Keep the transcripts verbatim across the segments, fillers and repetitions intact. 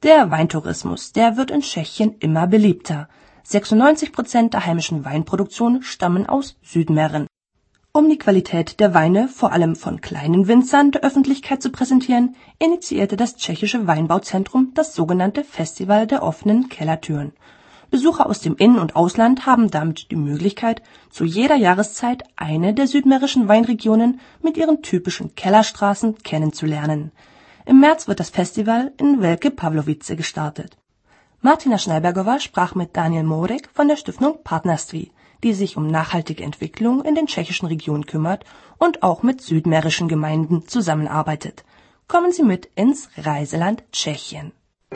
Der Weintourismus, der wird in Tschechien immer beliebter. sechsundneunzig Prozent der heimischen Weinproduktion stammen aus Südmähren. Um die Qualität der Weine vor allem von kleinen Winzern der Öffentlichkeit zu präsentieren, initiierte das tschechische Weinbauzentrum das sogenannte Festival der offenen Kellertüren. Besucher aus dem In- und Ausland haben damit die Möglichkeit, zu jeder Jahreszeit eine der südmährischen Weinregionen mit ihren typischen Kellerstraßen kennenzulernen. Im März wird das Festival in Velké Pavlovice gestartet. Martina Schneibergova sprach mit Daniel Morek von der Stiftung Partnerství, die sich um nachhaltige Entwicklung in den tschechischen Regionen kümmert und auch mit südmährischen Gemeinden zusammenarbeitet. Kommen Sie mit ins Reiseland Tschechien.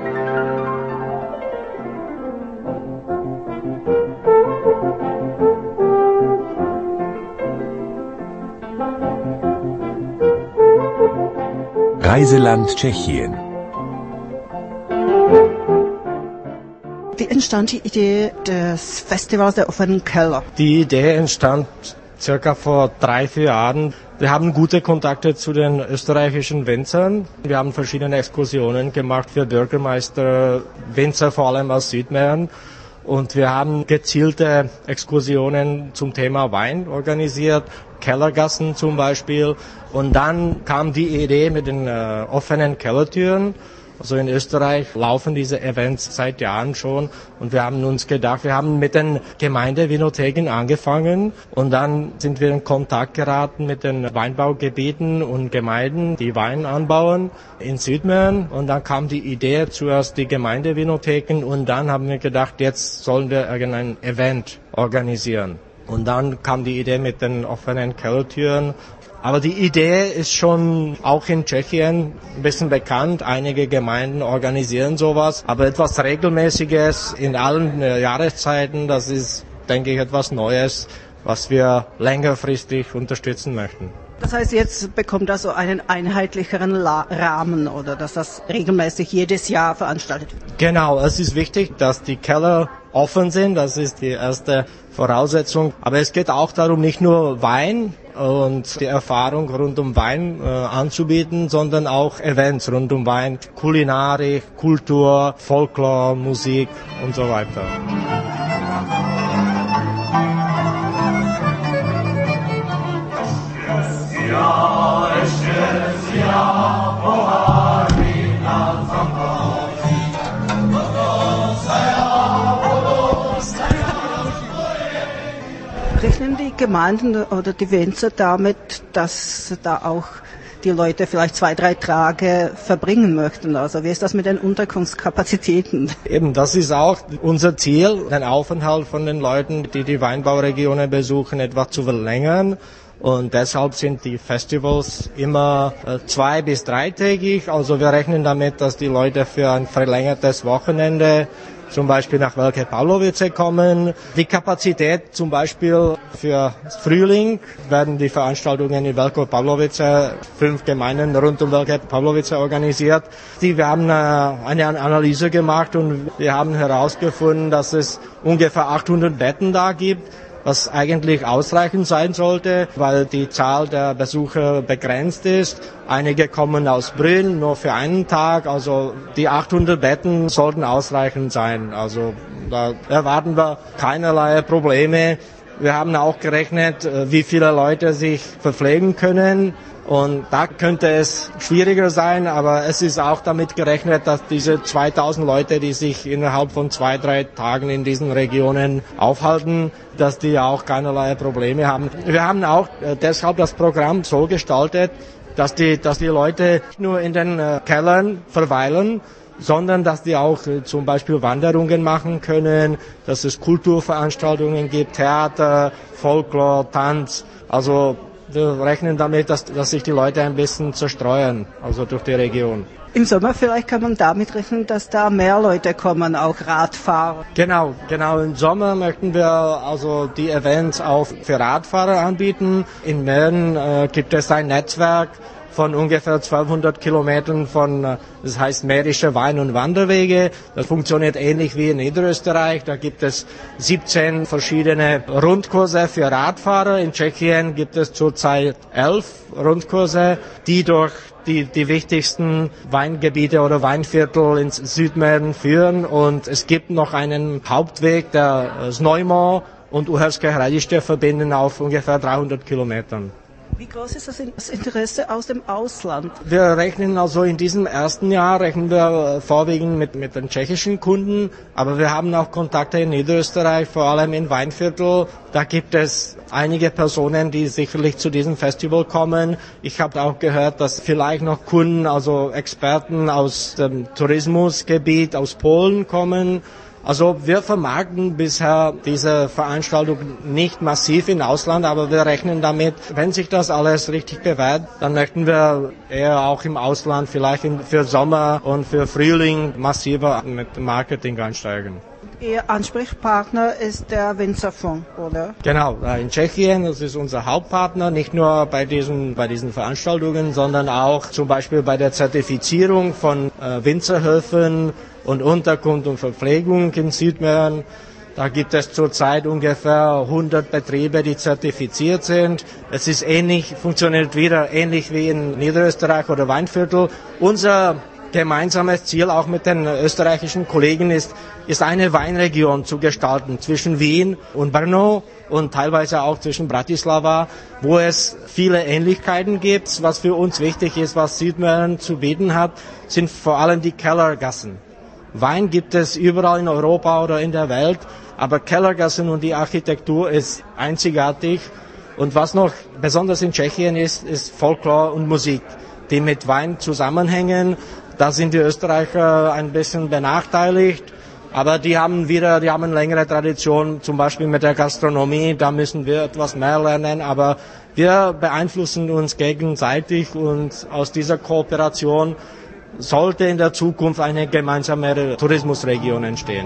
Reiseland Tschechien. Wie entstand die Idee des Festivals der offenen Keller? Die Idee entstand circa vor drei, vier Jahren. Wir haben gute Kontakte zu den österreichischen Winzern. Wir haben verschiedene Exkursionen gemacht für Bürgermeister, Winzer vor allem aus Südmähren. Und wir haben gezielte Exkursionen zum Thema Wein organisiert, Kellergassen zum Beispiel. Und dann kam die Idee mit den äh, offenen Kellertüren. Also in Österreich laufen diese Events seit Jahren schon und wir haben uns gedacht, wir haben mit den Gemeindevinotheken angefangen und dann sind wir in Kontakt geraten mit den Weinbaugebieten und Gemeinden, die Wein anbauen in Südmähren und dann kam die Idee, zuerst die Gemeindevinotheken und dann haben wir gedacht, jetzt sollen wir irgendein Event organisieren. Und dann kam die Idee mit den offenen Kellertüren. Aber die Idee ist schon auch in Tschechien ein bisschen bekannt. Einige Gemeinden organisieren sowas. Aber etwas Regelmäßiges in allen Jahreszeiten, das ist, denke ich, etwas Neues, was wir längerfristig unterstützen möchten. Das heißt, jetzt bekommt das so einen einheitlicheren La- Rahmen oder dass das regelmäßig jedes Jahr veranstaltet wird? Genau, es ist wichtig, dass die Keller offen sind. Das ist die erste Voraussetzung. Aber es geht auch darum, nicht nur Wein und die Erfahrung rund um Wein äh, anzubieten, sondern auch Events rund um Wein, Kulinarik, Kultur, Folklore, Musik und so weiter. Rechnen die Gemeinden oder die Winzer damit, dass da auch die Leute vielleicht zwei, drei Tage verbringen möchten? Also wie ist das mit den Unterkunftskapazitäten? Eben, das ist auch unser Ziel, den Aufenthalt von den Leuten, die die Weinbauregionen besuchen, etwas zu verlängern. Und deshalb sind die Festivals immer äh, zwei- bis dreitägig. Also wir rechnen damit, dass die Leute für ein verlängertes Wochenende zum Beispiel nach Velké Pavlovice kommen. Die Kapazität zum Beispiel für Frühling werden die Veranstaltungen in Velké Pavlovice, fünf Gemeinden rund um Velké Pavlovice organisiert. Die, wir haben eine, eine Analyse gemacht und wir haben herausgefunden, dass es ungefähr achthundert Betten da gibt, was eigentlich ausreichend sein sollte, weil die Zahl der Besucher begrenzt ist. Einige kommen aus Brünn nur für einen Tag, also die achthundert Betten sollten ausreichend sein. Also da erwarten wir keinerlei Probleme. Wir haben auch gerechnet, wie viele Leute sich verpflegen können. Und da könnte es schwieriger sein, aber es ist auch damit gerechnet, dass diese zweitausend Leute, die sich innerhalb von zwei, drei Tagen in diesen Regionen aufhalten, dass die auch keinerlei Probleme haben. Wir haben auch deshalb das Programm so gestaltet, dass die, dass die Leute nicht nur in den Kellern verweilen, sondern dass die auch äh, zum Beispiel Wanderungen machen können, dass es Kulturveranstaltungen gibt, Theater, Folklore, Tanz. Also wir rechnen damit, dass, dass sich die Leute ein bisschen zerstreuen, also durch die Region. Im Sommer vielleicht kann man damit rechnen, dass da mehr Leute kommen, auch Radfahrer. Genau, genau. Im Sommer möchten wir also die Events auch für Radfahrer anbieten. In Mähren äh, gibt es ein Netzwerk von ungefähr zwölfhundert Kilometern von, das heißt Mährische Wein- und Wanderwege. Das funktioniert ähnlich wie in Niederösterreich. Da gibt es siebzehn verschiedene Rundkurse für Radfahrer. In Tschechien gibt es zurzeit elf Rundkurse, die durch die, die wichtigsten Weingebiete oder Weinviertel ins Südmähren führen. Und es gibt noch einen Hauptweg, der Znojmo und Uherské Hradiště verbinden auf ungefähr dreihundert Kilometern. Wie groß ist das Interesse aus dem Ausland? Wir rechnen also in diesem ersten Jahr rechnen wir vorwiegend mit, mit den tschechischen Kunden, aber wir haben auch Kontakte in Niederösterreich, vor allem in Weinviertel. Da gibt es einige Personen, die sicherlich zu diesem Festival kommen. Ich habe auch gehört, dass vielleicht noch Kunden, also Experten aus dem Tourismusgebiet aus Polen kommen. Also wir vermarkten bisher diese Veranstaltung nicht massiv im Ausland, aber wir rechnen damit, wenn sich das alles richtig bewährt, dann möchten wir eher auch im Ausland vielleicht für Sommer und für Frühling massiver mit Marketing einsteigen. Ihr Ansprechpartner ist der Winzerfonds, oder? Genau, in Tschechien, das ist unser Hauptpartner, nicht nur bei diesen, bei diesen Veranstaltungen, sondern auch zum Beispiel bei der Zertifizierung von äh, Winzerhöfen und Unterkunft und Verpflegung in Südmähren. Da gibt es zurzeit ungefähr hundert Betriebe, die zertifiziert sind. Es ist ähnlich, funktioniert wieder ähnlich wie in Niederösterreich oder Weinviertel. Unser gemeinsames Ziel auch mit den österreichischen Kollegen ist, ist eine Weinregion zu gestalten zwischen Wien und Brno und teilweise auch zwischen Bratislava, wo es viele Ähnlichkeiten gibt. Was für uns wichtig ist, was Südmähren zu bieten hat, sind vor allem die Kellergassen. Wein gibt es überall in Europa oder in der Welt, aber Kellergassen und die Architektur ist einzigartig. Und was noch besonders in Tschechien ist, ist Folklore und Musik, die mit Wein zusammenhängen. Da sind die Österreicher ein bisschen benachteiligt, aber die haben wieder, die haben eine längere Tradition, zum Beispiel mit der Gastronomie. Da müssen wir etwas mehr lernen, aber wir beeinflussen uns gegenseitig und aus dieser Kooperation sollte in der Zukunft eine gemeinsame Tourismusregion entstehen.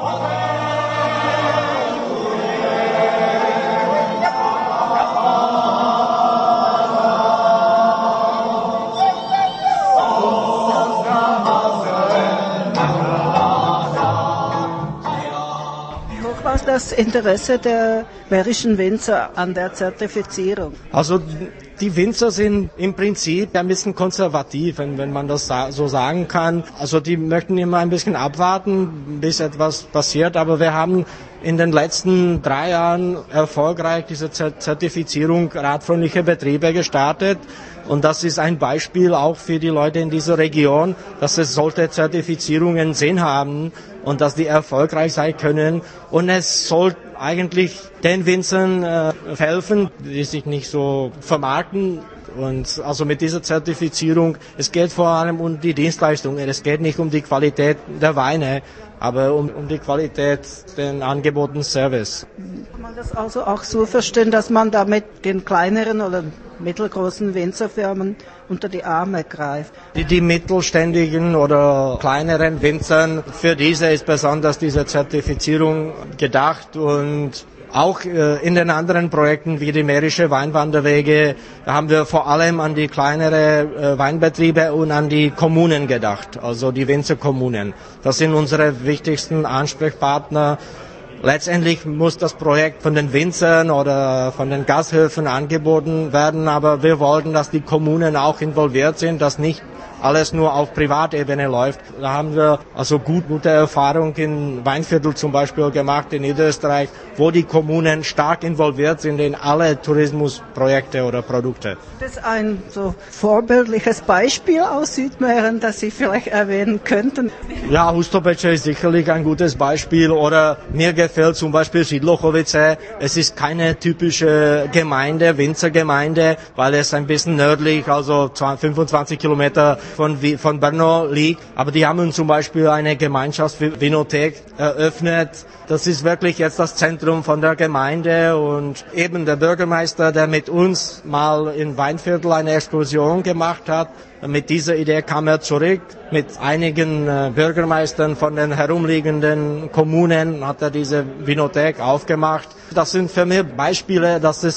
Das Interesse der mährischen Winzer an der Zertifizierung? Also die Winzer sind im Prinzip ein bisschen konservativ, wenn, wenn man das so sagen kann. Also die möchten immer ein bisschen abwarten, bis etwas passiert. Aber wir haben in den letzten drei Jahren erfolgreich diese Zertifizierung radfreundliche Betriebe gestartet. Und das ist ein Beispiel auch für die Leute in dieser Region, dass es sollte Zertifizierungen Sinn haben und dass die erfolgreich sein können. Und es soll eigentlich den Winzern äh, helfen, die sich nicht so vermarkten. Und also mit dieser Zertifizierung, es geht vor allem um die Dienstleistungen, es geht nicht um die Qualität der Weine, aber um, um die Qualität den angebotenen Service. Kann man das also auch so verstehen, dass man damit den kleineren oder mittelgroßen Winzerfirmen unter die Arme greift? Die, die mittelständigen oder kleineren Winzern, für diese ist besonders diese Zertifizierung gedacht und auch äh, in den anderen Projekten wie die Mährische Weinwanderwege, da haben wir vor allem an die kleineren äh, Weinbetriebe und an die Kommunen gedacht, also die Winzerkommunen. Das sind unsere wichtigsten Ansprechpartner. Letztendlich muss das Projekt von den Winzern oder von den Gasthöfen angeboten werden, aber wir wollten, dass die Kommunen auch involviert sind, dass nicht alles nur auf Privatebene läuft. Da haben wir also gut, gute Erfahrung in Weinviertel zum Beispiel gemacht in Niederösterreich, wo die Kommunen stark involviert sind in alle Tourismusprojekte oder Produkte. Das ist ein so vorbildliches Beispiel aus Südmähren, das Sie vielleicht erwähnen könnten. Ja, Hustopeče ist sicherlich ein gutes Beispiel oder mir gefällt zum Beispiel Židlochovice. Es ist keine typische Gemeinde, Winzergemeinde, weil es ein bisschen nördlich, also fünfundzwanzig Kilometer von, von Brno liegt. Aber die haben zum Beispiel eine Gemeinschaftsvinothek eröffnet. Das ist wirklich jetzt das Zentrum von der Gemeinde und eben der Bürgermeister, der mit uns mal in Weinviertel eine Exkursion gemacht hat. Mit dieser Idee kam er zurück. Mit einigen äh, Bürgermeistern von den herumliegenden Kommunen hat er diese Vinothek aufgemacht. Das sind für mich Beispiele, dass es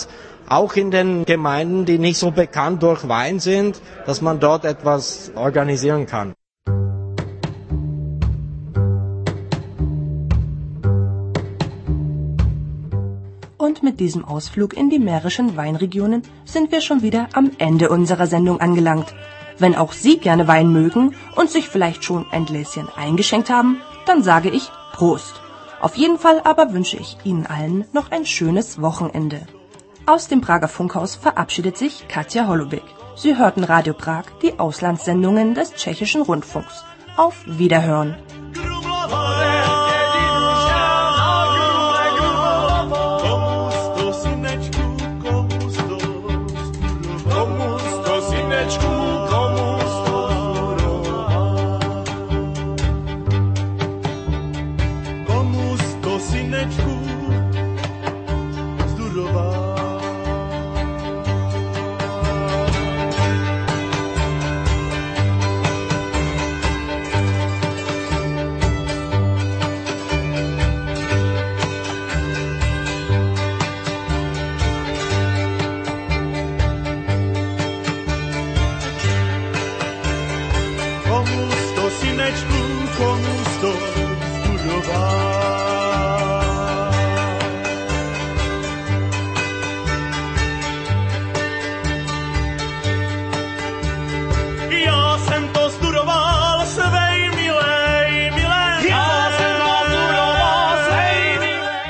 auch in den Gemeinden, die nicht so bekannt durch Wein sind, dass man dort etwas organisieren kann. Und mit diesem Ausflug in die mährischen Weinregionen sind wir schon wieder am Ende unserer Sendung angelangt. Wenn auch Sie gerne Wein mögen und sich vielleicht schon ein Gläschen eingeschenkt haben, dann sage ich Prost. Auf jeden Fall aber wünsche ich Ihnen allen noch ein schönes Wochenende. Aus dem Prager Funkhaus verabschiedet sich Katja Holubek. Sie hörten Radio Prag, die Auslandssendungen des Tschechischen Rundfunks. Auf Wiederhören. Komu sto, synečku, komu sto, zdurova.